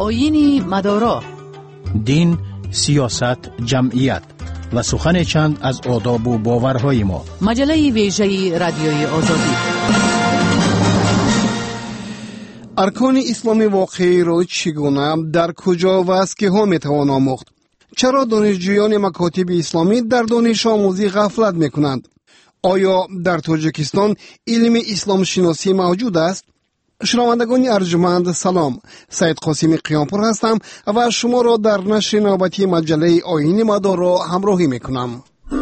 آیین مدارا، دین، سیاست، جمعیت و سخن چند از آداب و باورهای ما. مجله ویژه رادیوی آزادی. ارکان اسلامی واقعی را چگونه، در کجا و از که ها میتوان آموخت؟ چرا دانشجویان مکاتب اسلامی در دانش آموزی غفلت میکنند؟ آیا در تاجیکستان علم اسلام شناسی موجود است؟ شنوندگان ارجمند سلام، سید قاسم قیامپور هستم و شما را در نشر نوبتی مجله آیین مدارا همراهی میکنم.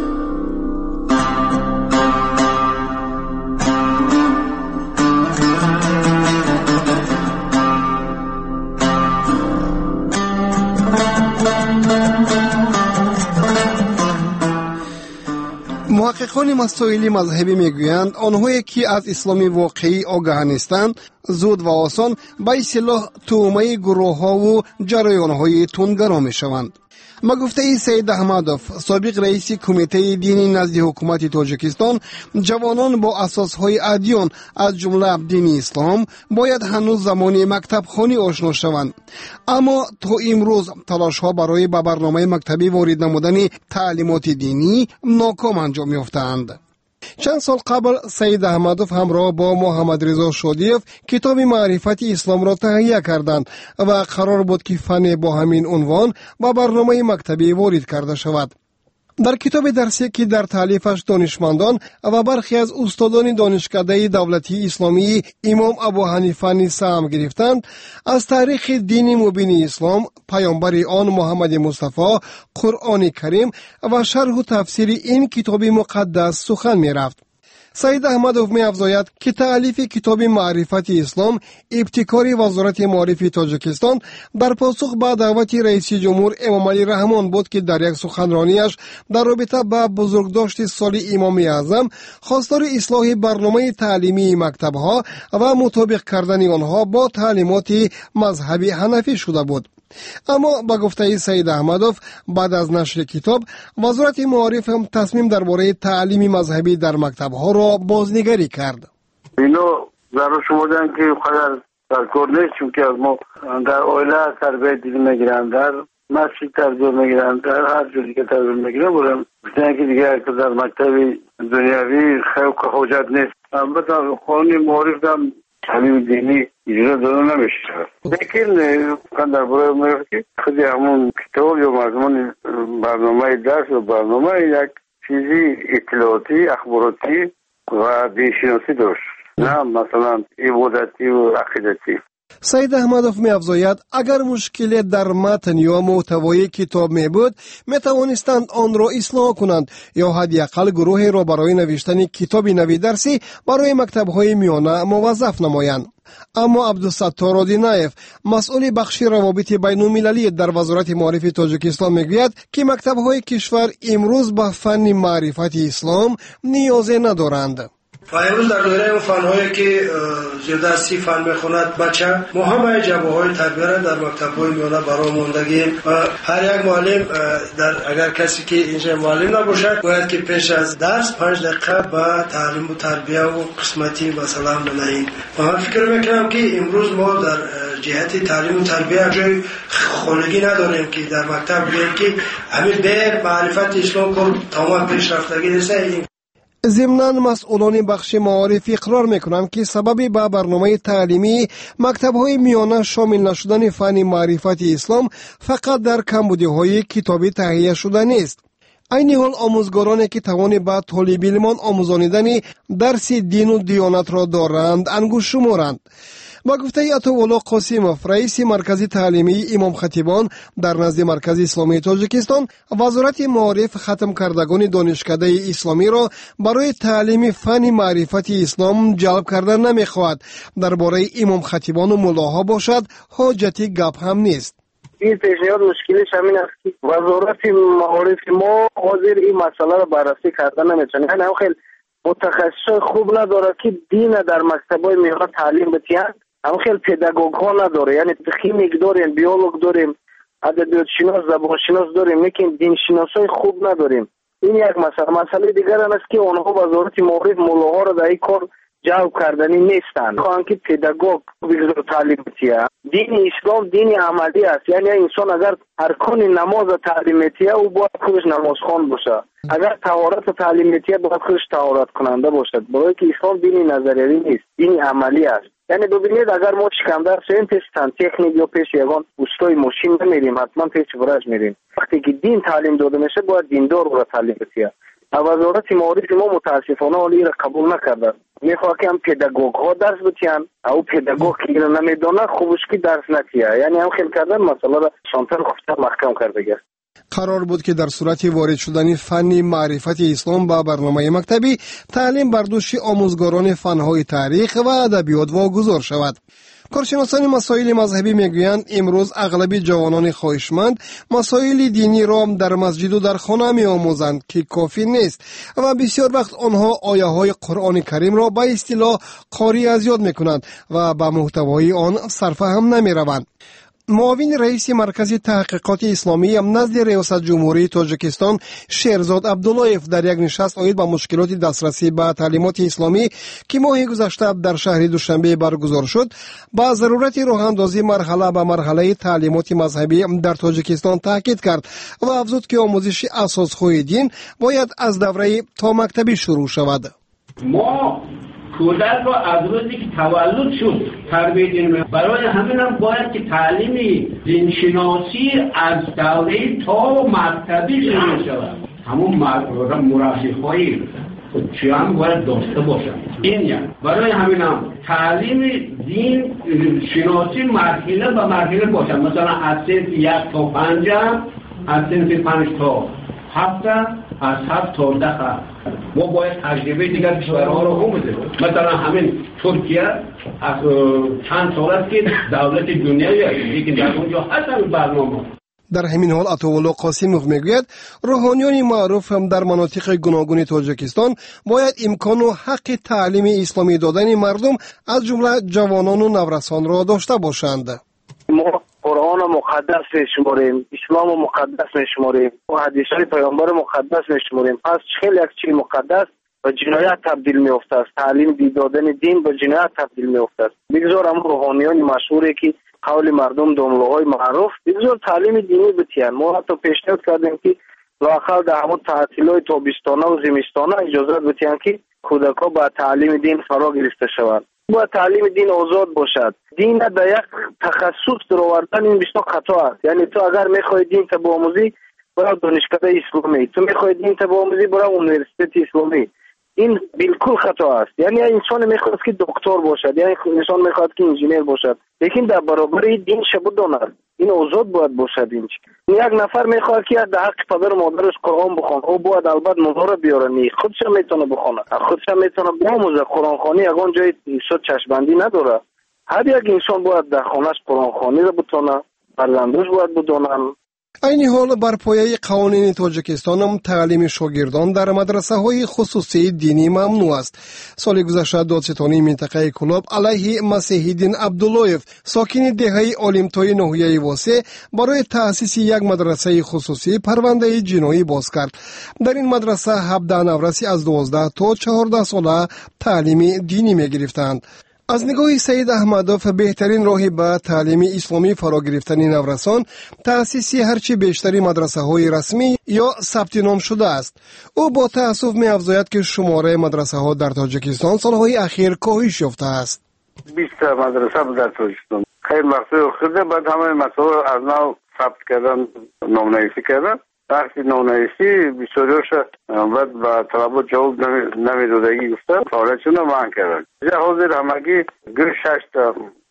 محققان مسائل مذهبی میگویند آنهایی که از اسلام واقعی آگاه نیستند زود و آسان به اصطلاح تومه گروه ها و جریان های تندگرا می شوند. گفته سید احمدوف، سابق رئیس کمیته دینی نزد حکومت تاجیکستان، جوانان با اساسهای ادیان از جمله دین اسلام باید هنوز زمان مکتب خوانی آشنا شوند، اما تا امروز تلاش ها برای به برنامه مکتبی وارد نمودن تعلیمات دینی ناکام انجام یافتند. چند سال قبل سید احمدوف همراه با محمد رضا شادیف کتاب معرفت اسلام را تهیه کردند و قرار بود که فن با همین عنوان با برنامه مکتبی وارد کرده شود. در کتاب درسی که در تالیفش دانشمندان و برخی از استادان دانشکده دولتی اسلامی امام ابو حنیفه نیز سهم گرفتند، از تاریخ دین مبین اسلام، پیامبر آن محمد مصطفی، قرآن کریم و شرح و تفسیر این کتاب مقدس سخن می رفت. سید احمدوف می افزاید که تألیف کتاب معرفت اسلام ابتکار وزارت معارف تاجیکستان در پاسخ به دعوت رئیس جمهور امام علی رحمان بود که در یک سخنرانیش در رابطه با بزرگداشت سال امام اعظم خواستار اصلاح برنامه تعلیمی مکتب‌ها و مطابق کردن آنها با تعلیمات مذهبی حنفی شده بود. اما با گفته سید احمدوف بعد از نشر کتاب وزارت معارف هم تصمیم درباره تعلیم مذهبی در مکتب‌ها را بازنگری کرد. اینو ضرور شمردن که خودر در کار نیست، چون که از ما در اوله تربیت دیگه میگیرن، در مسجد تربیت میگیرن، در هر جور دیگه تربیت میگیرن. بودم بسیاری که دیگه که در مکتب دنیاوی خیلی که حجت نیست. البته قانون معارف هم تعلیم دینی اجرا داده نمیشه، لیکن در برای میگه که خودی همون کتاب یا مضمون برنامه درس و برنامه یک چیزی اطلاعاتی، اخباراتی و دینشناسی داشت، نه مثلا عبادتی و عقیدتی. سید احمدوف می افزاید اگر مشکلی در متن یا محتوای کتاب می بود می توانستند آن را اصلاح کنند یا حداقل گروهی را برای نوشتن کتاب نوی درسی برای مکتب‌های میانه موظف نمایند. اما عبدالستار آدینایف، مسئول بخش روابط بین‌المللی در وزارت معارف تاجیکستان میگوید که مکتب‌های کشور امروز به فن معرفت اسلام نیازی ندارند. و امروز در دایره اون فن‌هایی که زیاده از 30 فن میخوند بچه، ما همه جنبه‌های تربیت را در مکتب‌های میانه برای ماندگی و هر یک معلم اگر کسی که اینجا معلم نباشد باید که پیش از درس 5 دقیقه به تعلیم و تربیت و قسمتی مثلا بنهیم. و من فکر میکنم که امروز ما در جهت تعلیم و تربیت جای خانگی نداریم که در مکتب بگیم که همین بر معرفت اسلام کار تمام پیشرفتگی نیست. ضمناً مسئولان بخش معارف اقرار میکنند که سبب به برنامه تعلیمی مکتب‌های میانه شامل نشدن فن معرفت اسلام فقط در کمبودی‌های کتابی تهیه شده نیست. عین حال آموزگارانی که توان به طالب علمان آموزانیدن درس دین و دیانت را دارند انگشت شمارند. با گفته عطاالله قاسموف، رئیس مرکز تعلیمی امام خطیبان در نزد مرکز اسلامی تاجیکستان، وزارت معارف ختم کردگان دانشکده اسلامی را برای تعلیم فن معرفت اسلام جلب کردن نمیخواهد. درباره امام خطیبان و ملاها باشد حاجتی گپ هم نیست. این پیشنهاد مشکلش همین است که وزارت معارف ما حاضر این مسئله را بررسی کردن نمیتونه. یعنی خیلی متخصص خوب نداره که دین در مکتب‌های میانه تعلیم بدهند. هم خیلی پداگوگ ها نداره، یعنی خیمیک داریم، بیولوگ داریم، ادبیات شناس، زبان شناس داریم، لیکن دین شناسای خوب نداریم. این یک مسئله دیگر است که آنها وزارت معارف ملاها را در این کار جلب کردنی نیستند. خواهند که پداگوگ بگذار تعلیم بتیه. دین اسلام دین عملی است. یعنی انسان اگر ارکان نماز تعلیم بتیه او باید خودش نمازخوان باشه. اگر طهارت تعلیم بتیه باید خودش طهارت کننده باشد. برای که اسلام دین نظریه نیست، دین عملی است. یعنی ببینید اگر ما شکمدر شویم پیش تکنیک یا پیش یگان استای ماشین نمیریم، حتما پیش ورش میریم. وقتی که دین تعلیم داده میشه باید دیندار رو تعلیم بتیه. وزارت معارف ما متاسفانه حالی را قبول نکرده. میخواد که هم پداگوگ ها درس بتیان، او پداگوگ که را نمیدونه خوبش که درس نتیه. یعنی هم خیلی کردن مسئله را شانتر خوبتر محکم کرده گست. قرار بود که در صورت وارد شدن فن معرفت اسلام به برنامه مکتبی تعلیم بر دوش آموزگاران فنهای تاریخ و ادبیات واگذار شود. کارشناسان مسائل مذهبی میگویند امروز اغلب جوانان خواهشمند مسائل دینی را در مسجد و در خانه میآموزند که کافی نیست و بسیار وقت آنها آیه های قرآن کریم را به اصطلاح قاری از یاد میکنند و به محتوای آن سرفهم نمیروند. معاون رئیس مرکز تحقیقات اسلامی نزد ریاست جمهوری تاجیکستان شیرزاد عبداللهیف در یک نشست عاید به مشکلات دسترسی به تعلیمات اسلامی که ماه گذشته در شهر دوشنبه برگزار شد با ضرورت راهاندازی مرحله به مرحله تعلیمات مذهبی در تاجیکستان تاکید کرد و افزود که آموزش اساسهای دین باید از دوره تا مکتبی شروع شود. ما کودک رو از روزی که تولد شد تربیت دین، برای همین هم باید که تعلیم دینشناسی از دوره تا مکتبی شروع شود. همون مرافق‌های چی هم باید داشته باشن. این یعنی برای همین هم تعلیم دین شناسی مرحله به مرحله باشن. مثلا از صنف 1 تا 5، از صنف 5 تا 7، از 7 تا 10. ما باید تجربه دیگر کشورها رو هم بده. مثلا همین ترکیه از چند سال است که دولت دنیایی است، لیکن در اونجا هستن برنامه. در همین حال عطاالله قاسموف میگوید روحانیان معروف هم در مناطق گوناگون تاجیکستان باید امکان و حق تعلیم اسلامی دادن مردم از جمله جوانان و نورسان را داشته باشند. ما قرآن مقدس میشماریم، اسلام مقدس میشماریم و حدیث پیامبر مقدس میشماریم. پس خیلی یک چیز مقدس و جنایت تبدیل میفته است. تعلیم دادن دین به جنایت تبدیل میفته است. بگذارم روحانیان مشهوری که قول مردم داملوهای معروف بگذار تعلیم دینی بتیان. ما حتی پیشنهاد کردیم که لااقل در همون تعطیلات تابستانه و زمستانه اجازه بتیان که کودک‌ها با تعلیم دین فرا گرفته شوند. باید تعلیم دین آزاد باشد. دین در یک تخصص در آوردن این بسیار خطا است. یعنی تو اگر میخوای دین تا بیاموزی برای دانشکده اسلامی، تو میخوای دین تا بیاموزی برای یونیورسیته اسلامی. این بالکل خطا است. یعنی انسان میخواد که دکتر باشد، یعنی انسان میخواد که انجینیر باشد، لیکن در برابر دین شبو داند. این آزاد باید باشد. این یک نفر میخواد که در حق پدر و مادرش قرآن بخونه، او باید البته مدار بیاره، نی خودش میتونه بخونه، خودش میتونه بیاموزه. قرآن خوانی یگان جای صد چشمبندی نداره. هر یک انسان باید در خانه‌اش قرآن خوانی را بتونه، فرزندش باید بدونن. این حال بر پایه قوانین تاجیکستان هم تعلیم شاگردان در مدرسه های خصوصی دینی ممنوع است. سال گذشته دادستانی منطقه کلاب علیه مسیحیدین عبداللهیف ساکن دهه آلیمتای ناحیه واسه برای تأسیس یک مدرسه خصوصی پرونده جنایی باز کرد. در این مدرسه 17 نورسی از 12 تا 14 ساله تعلیم دینی می گرفتند. از نگاه سید احمدوف بهترین راهی به تعلیم اسلامی فرا گرفتن نورسان تأسیس هرچی بیشتری مدرسه های رسمی یا ثبت نام شده است. او با تأسف می افزاید که شماره مدرسه ها در تاجیکستان سالهای اخیر کاهش یافته است. 20 مدرسه در تاجیکستان خیلی مقصود خورده، بعد همه مسائل از نو ثبت کردن، نامنویسی کردن. وقتی نامنویسی بسیاریش بعد با طلبات جواب نمیدادگی گفتن، فعالیتشون رو منع کردن. اینجا حاضر همگی 6 تا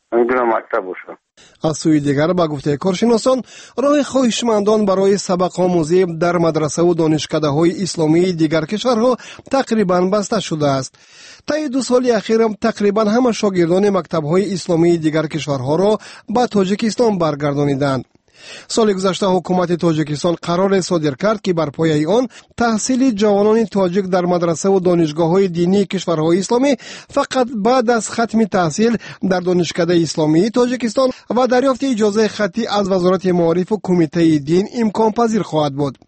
مکتب باشه. از سوی دیگر با گفته کارشناسان راه خواهشمندان برای سبق آموزی در مدرسه و دانشکده های اسلامی دیگر کشورها تقریبا بسته شده است. طی 2 سال اخیر هم تقریبا همه شاگردان مکتب های اسلامی دیگر کشورها را به تاجیکستان برگردانیدند. سال گذشته حکومت تاجیکستان قرار صادر کرد که بر پایه آن تحصیل جوانان تاجیک در مدرسه و دانشگاه‌های دینی کشورهای اسلامی فقط بعد از ختم تحصیل در دانشکده اسلامی تاجیکستان و دریافت اجازه خطی از وزارت معارف و کمیته دین امکان پذیر خواهد بود.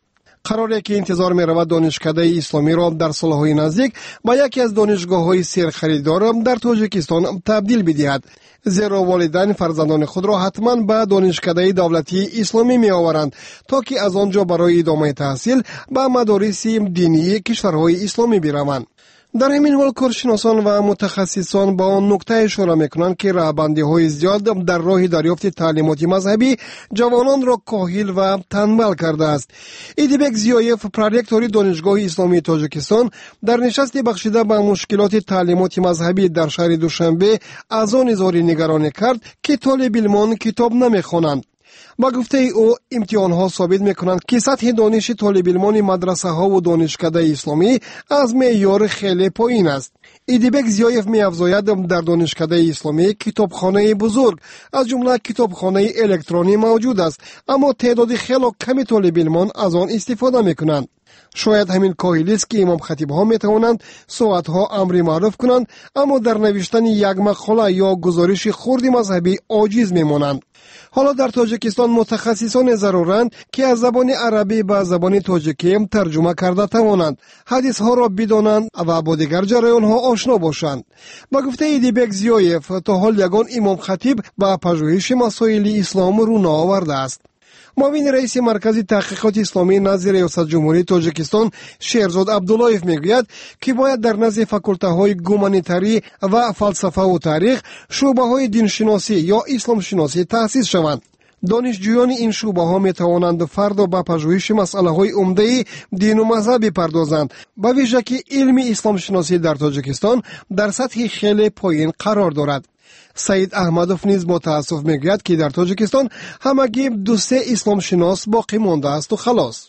قراره که انتظار می رود دانشکده اسلامی را در سالهای نزدیک به یکی از دانشگاه‌های سرخریدار در تاجیکستان تبدیل بدهد. زیرا والدین فرزندان خود را حتما به دانشکده دولتی اسلامی می آورند تا که از آنجا برای ادامه تحصیل به مدارس دینی کشورهای اسلامی بروند. در همین حال کارشناسان و متخصصان با آن نکته اشاره میکنند که راهبندی‌های زیاد در راه دریافت تعلیمات مذهبی جوانان را کاهل و تنبل کرده است. ایدیبک زیایف، پروریکتور دانشگاه اسلامی تاجیکستان، در نشست بخشیده به مشکلات تعلیمات مذهبی در شهر دوشنبه از آن اظهار نگرانی کرد که طالب علمان کتاب نمیخوانند. با گفته او امتحان‌ها ثابت می‌کنند که سطح دانش طالب علمان مدرسه‌ها و دانشکده اسلامی از معیار خیلی پایین است. ایدیبک زیایف می‌افزاید در دانشکده اسلامی کتابخانه بزرگ از جمله کتابخانه الکترونی موجود است، اما تعداد خیلی کمی طالب علمان از آن استفاده می‌کنند. شاید همین کاهلی است که امام خطیب‌ها می‌توانند ساعت‌ها امر معروف کنند، اما در نوشتن یک مقاله یا گزارش خرد مذهبی عاجز می‌مانند. حالا در تاجیکستان متخصصان ضرورند که از زبان عربی به زبان تاجیکی ترجمه کرده توانند، حدیث ها را بدانند و با دیگر جریان ها آشنا باشند. با گفته ایدیبک زیایف، تا حال یگان امام خطیب به پژوهش مسائل اسلام رو نآورده است. معاون رئیس مرکز تحقیقات اسلامی نزد ریاست جمهوری تاجیکستان شیرزاد عبداللهیف میگوید که باید در نزد فاکولته های گومانیتری و فلسفه و تاریخ شعبه های دینشناسی یا اسلام شناسی تأسیس شوند. دانشجویان این شعبه ها می توانند فرد به پژوهش مسئله های عمده دین و مذهب بپردازند، به ویژه که علم اسلام شناسی در تاجیکستان در سطح خیلی پایین قرار دارد. سید احمدوف نیز با تأسف میگوید که در تاجیکستان همگی 2-3 اسلام شناس باقی مانده است و خلاص.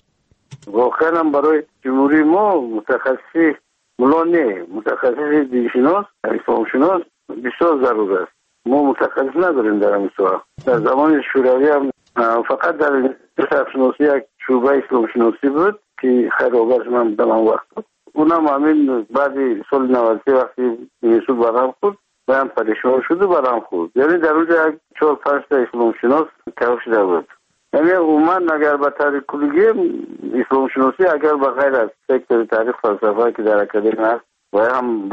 واقعا برای جمهوری ما متخصص ملانه، متخصص دینشناس، اسلام شناس بسیار ضرور است. ما متخصص نداریم در این سوال. در زمان شوروی هم فقط در اسلام شناسی یک شعبه اسلام شناسی بود که خیرآورش من در آن وقت بود. اونم همین بعد سال 90 وقتی میسود برام خورد و هم پریشان شد و برام خورد. یعنی در اونجا 4-5 تا اسلام شناس کف شده بود. یعنی عموما اگر به طور کلی اسلام شناسی اگر به غیر از سکتور تاریخ فلسفه که در اکادمی هست و هم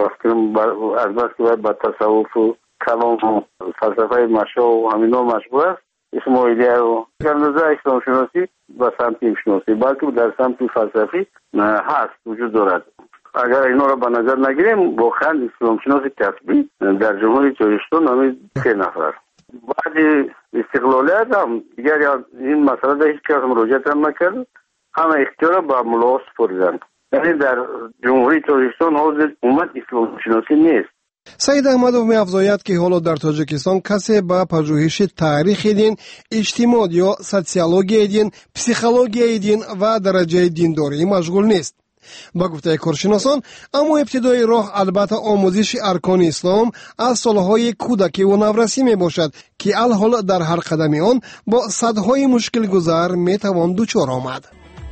از بس که باید به تصوف و کلام و فلسفه مشا و همینا مشغول است، اسماعیلیه و اندازه اسلام شناسی به سمت شناسی بلکه در سمت فلسفی هست وجود دارد. اگر اینا را به نظر نگیریم واقعا اسلام شناس کسبی در جمهوری تاجیکستان همین 3 نفر. بعد استقلالیت هم دیگر این مسئله در هیچ کس مراجعت هم نکرد، همه اختیار با ملا سپردند. یعنی در جمهوری تاجیکستان حاضر امت اسلام شناسی نیست. سید احمدوف می‌افزاید که حالا در تاجیکستان کسی به پژوهش تاریخ دین، اجتماع یا سوسیولوژی دین، پسیخولوژی دین و درجه دینداری مشغول نیست. با گفته کارشناسان، اما ابتدای راه البته آموزش ارکان اسلام از سالهای کودکی و نورسی می باشد که الحال در هر قدم آن با صدهای مشکل گذر می توان دچار آمد.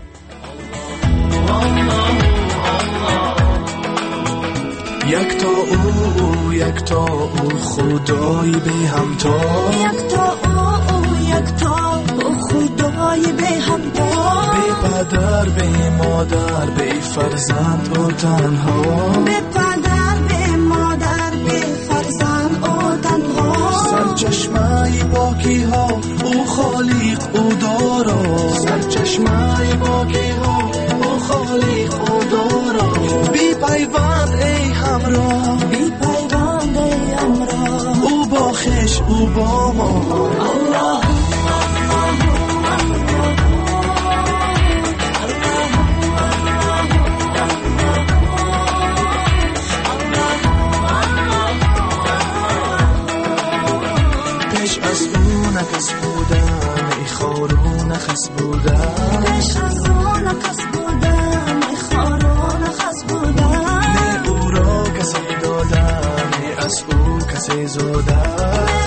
یک تا او یک تا او خدای به همتا، یک تا او یک تا او خدای به همتا، به پدر به مادر به فرزند او تنها، به پدر به مادر به فرزند او تنها، سرچشمه پاکی ها او خالق او دارا، سرچشمه پاکی ها او خالق او دارا، بی پیوند ای همراه، بی پیوند ای همراه، او با خش او با ما. الله پیش از او نکس بودم ای خارو نخس بودم، پیش از او نکس بودم ای خارو نخس بودم، نه او را کسی دادم نه از او کسی زودم،